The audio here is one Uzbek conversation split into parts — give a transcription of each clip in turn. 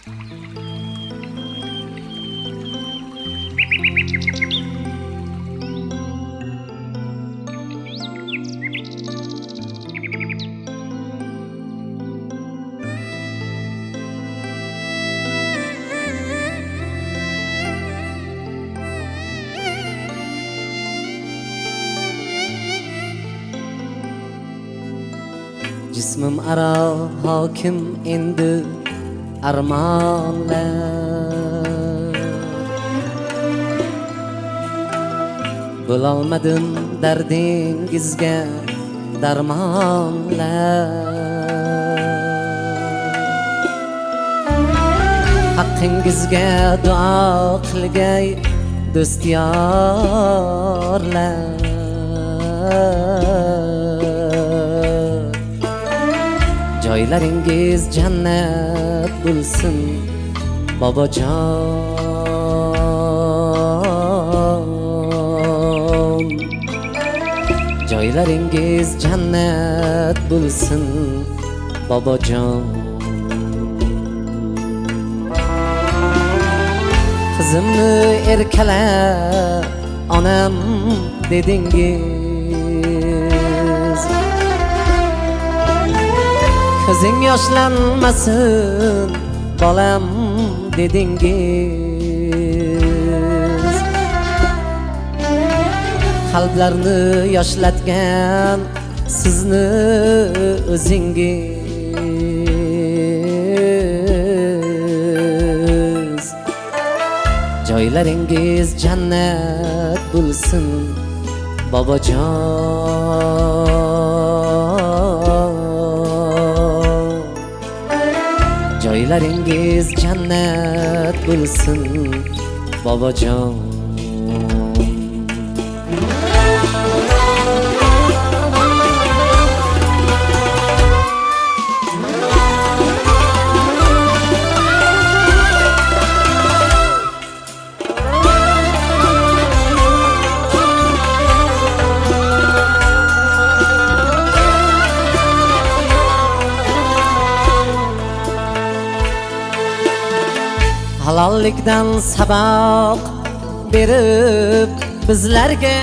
Cismim aro hokim endi armonlar, bo'lolmadim dardingizga darmonlar. Haqqingizga duo qilgay do'st yorlar. Joylaringiz jannat bo'lsin bobojon. Joylaringiz jannat bo'lsin bobojon. Qizimni erkala onam dedingiz, ko'zing yoshlanmasin bolam dedingiz. Qalblarni yoshlatgan sizni o'zingiz. Joylaringiz jannat bo'lsin bobojon. Joylaringiz jannat bo'lsin bobojon. Halollikdan saboq berib bizlarga,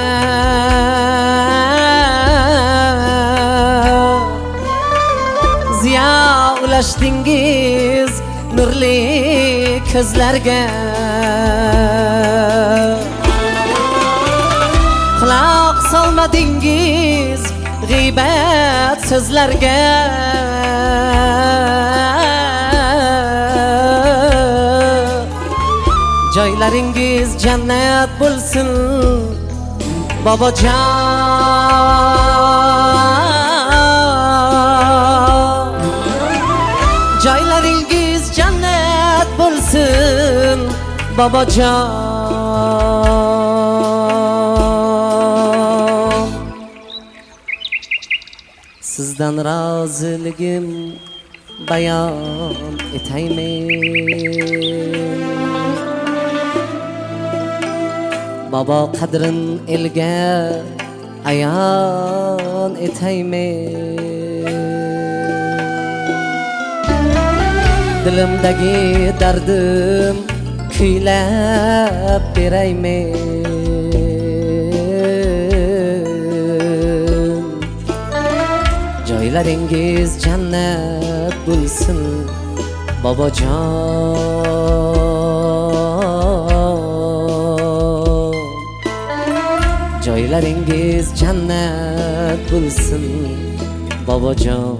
ziyo ulashdingiz nurli ko'zlarga. Quloq solmadingiz g'iybat so'zlarga. Joylaringiz jannat bo'lsin bobojon. Joylaringiz jannat bo'lsin bobojon. Sizdan roziligim bayon etaymen. Bobo qadrin elga ayon etaymen. Dilimdagi dardim kuylab beraymen. Joylaringiz jannat bo'lsin bobojon. Joylaringiz jannat bo'lsin bobojon.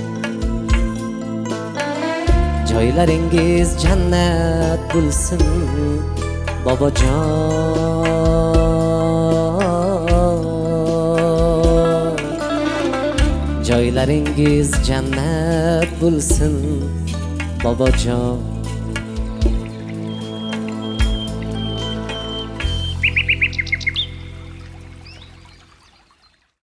Joylaringiz jannat bo'lsin bobojon. Joylaringiz jannat bo'lsin bobojon.